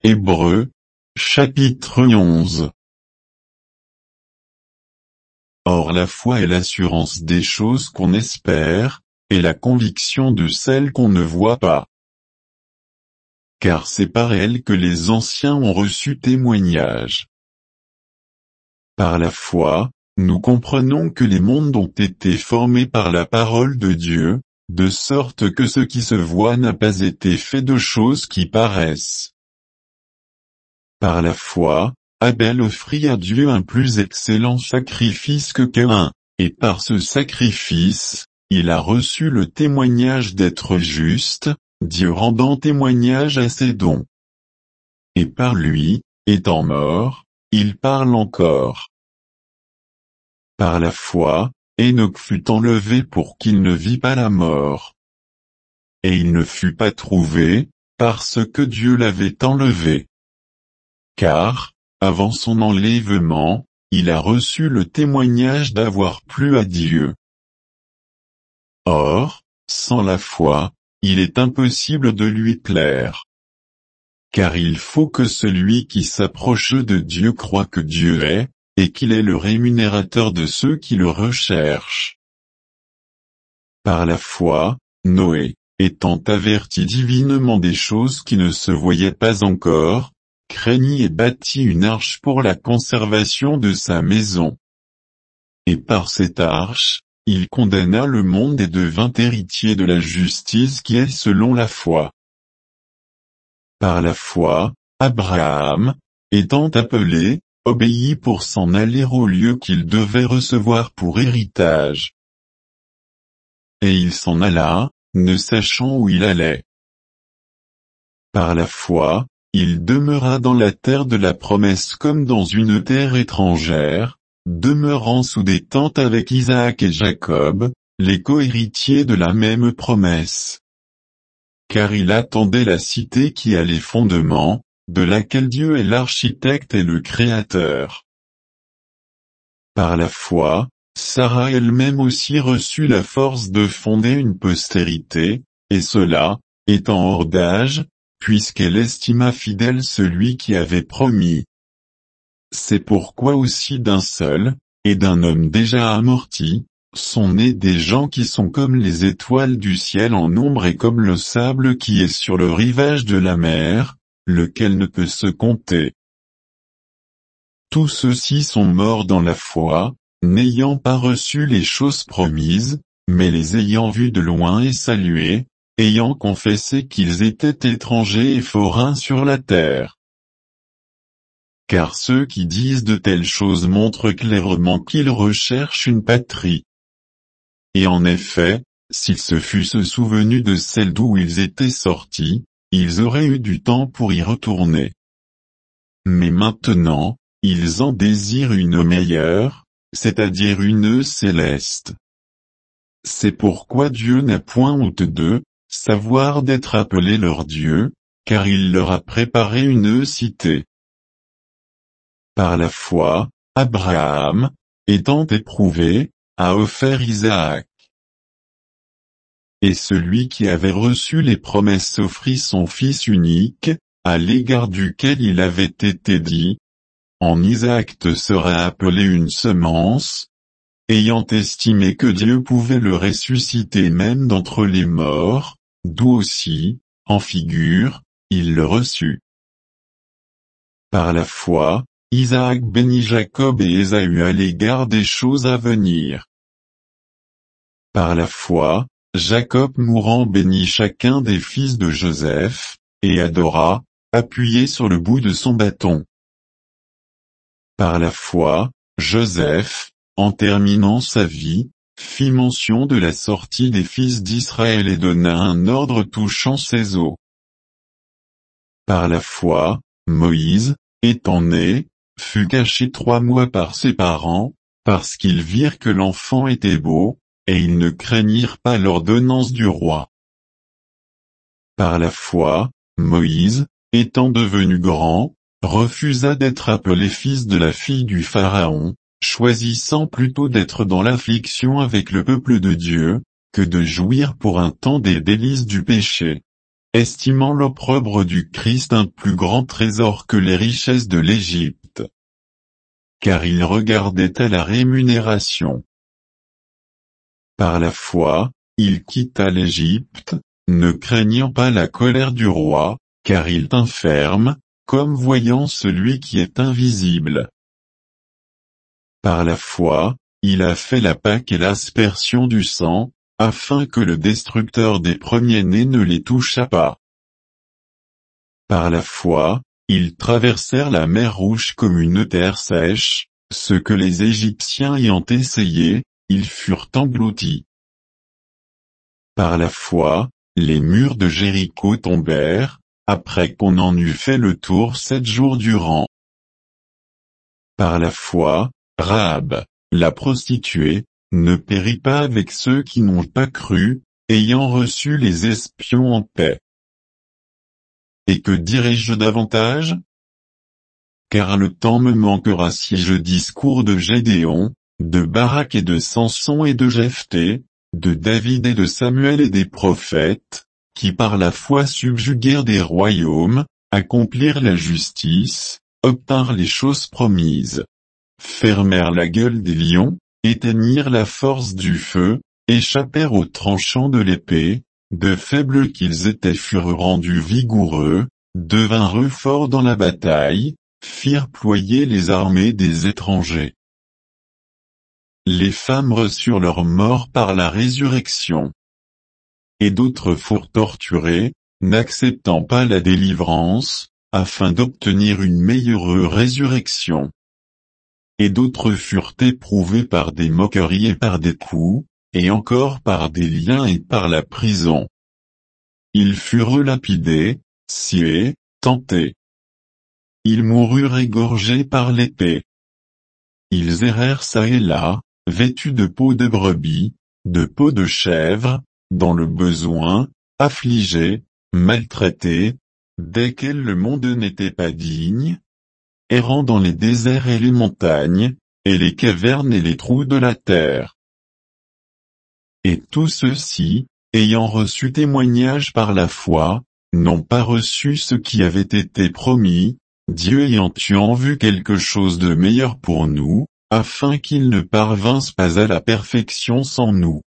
Hébreux, chapitre 11. Or la foi est l'assurance des choses qu'on espère, et la conviction de celles qu'on ne voit pas. Car c'est par elle que les anciens ont reçu témoignage. Par la foi, nous comprenons que les mondes ont été formés par la parole de Dieu, de sorte que ce qui se voit n'a pas été fait de choses qui paraissent. Par la foi, Abel offrit à Dieu un plus excellent sacrifice que Caïn, et par ce sacrifice, il a reçu le témoignage d'être juste, Dieu rendant témoignage à ses dons. Et par lui, étant mort, il parle encore. Par la foi, Enoch fut enlevé pour qu'il ne vît pas la mort. Et il ne fut pas trouvé, parce que Dieu l'avait enlevé. Car, avant son enlèvement, il a reçu le témoignage d'avoir plu à Dieu. Or, sans la foi, il est impossible de lui plaire. Car il faut que celui qui s'approche de Dieu croie que Dieu est, et qu'il est le rémunérateur de ceux qui le recherchent. Par la foi, Noé, étant averti divinement des choses qui ne se voyaient pas encore, craignit et bâtit une arche pour la conservation de sa maison. Et par cette arche, il condamna le monde et devint héritier de la justice qui est selon la foi. Par la foi, Abraham, étant appelé, obéit pour s'en aller au lieu qu'il devait recevoir pour héritage. Et il s'en alla, ne sachant où il allait. Par la foi, il demeura dans la terre de la promesse comme dans une terre étrangère, demeurant sous des tentes avec Isaac et Jacob, les co-héritiers de la même promesse. Car il attendait la cité qui a les fondements, de laquelle Dieu est l'architecte et le créateur. Par la foi, Sarah elle-même aussi reçut la force de fonder une postérité, et cela, étant hors d'âge, puisqu'elle estima fidèle celui qui avait promis. C'est pourquoi aussi d'un seul, et d'un homme déjà amorti, sont nés des gens qui sont comme les étoiles du ciel en nombre et comme le sable qui est sur le rivage de la mer, lequel ne peut se compter. Tous ceux-ci sont morts dans la foi, n'ayant pas reçu les choses promises, mais les ayant vues de loin et saluées, ayant confessé qu'ils étaient étrangers et forains sur la terre. Car ceux qui disent de telles choses montrent clairement qu'ils recherchent une patrie. Et en effet, s'ils se fussent souvenus de celle d'où ils étaient sortis, ils auraient eu du temps pour y retourner. Mais maintenant, ils en désirent une meilleure, c'est-à-dire une céleste. C'est pourquoi Dieu n'a point honte d'eux, savoir d'être appelé leur Dieu, car il leur a préparé une cité. Par la foi, Abraham, étant éprouvé, a offert Isaac. Et celui qui avait reçu les promesses offrit son fils unique, à l'égard duquel il avait été dit, « En Isaac te sera appelé une semence », ayant estimé que Dieu pouvait le ressusciter même d'entre les morts, d'où aussi, en figure, il le reçut. Par la foi, Isaac bénit Jacob et Ésaü à l'égard des choses à venir. Par la foi, Jacob mourant bénit chacun des fils de Joseph, et adora, appuyé sur le bout de son bâton. Par la foi, Joseph, en terminant sa vie, fit mention de la sortie des fils d'Israël et donna un ordre touchant ses os. Par la foi, Moïse, étant né, fut caché 3 mois par ses parents, parce qu'ils virent que l'enfant était beau, et ils ne craignirent pas l'ordonnance du roi. Par la foi, Moïse, étant devenu grand, refusa d'être appelé fils de la fille du Pharaon, choisissant plutôt d'être dans l'affliction avec le peuple de Dieu, que de jouir pour un temps des délices du péché. estimant l'opprobre du Christ un plus grand trésor que les richesses de l'Égypte. Car il regardait à la rémunération. Par la foi, il quitta l'Égypte, ne craignant pas la colère du roi, car il tint ferme, comme voyant celui qui est invisible. Par la foi, il a fait la Pâque et l'aspersion du sang, afin que le destructeur des premiers-nés ne les touchât pas. Par la foi, ils traversèrent la mer Rouge comme une terre sèche, ce que les Égyptiens ayant essayé, ils furent engloutis. Par la foi, les murs de Jéricho tombèrent, après qu'on en eut fait le tour 7 jours durant. Par la foi, Rahab, la prostituée, ne périt pas avec ceux qui n'ont pas cru, ayant reçu les espions en paix. Et que dirai-je davantage? Car le temps me manquera si je discours de Gédéon, de Barak et de Samson et de Jephthé, de David et de Samuel et des prophètes, qui par la foi subjuguèrent des royaumes, accomplirent la justice, obtinrent les choses promises, fermèrent la gueule des lions, éteignirent la force du feu, échappèrent aux tranchants de l'épée, de faibles qu'ils étaient furent rendus vigoureux, devinrent forts dans la bataille, firent ployer les armées des étrangers. Les femmes reçurent leur mort par la résurrection. Et d'autres furent torturées, n'acceptant pas la délivrance, afin d'obtenir une meilleure résurrection. Et d'autres furent éprouvés par des moqueries et par des coups, et encore par des liens et par la prison. Ils furent lapidés, sciés, tentés. Ils moururent égorgés par l'épée. Ils errèrent çà et là, vêtus de peau de brebis, de peau de chèvre, dans le besoin, affligés, maltraités, desquels le monde n'était pas digne, errant dans les déserts et les montagnes, et les cavernes et les trous de la terre. Et tous ceux-ci, ayant reçu témoignage par la foi, n'ont pas reçu ce qui avait été promis, Dieu ayant eu en vue quelque chose de meilleur pour nous, afin qu'ils ne parvinssent pas à la perfection sans nous.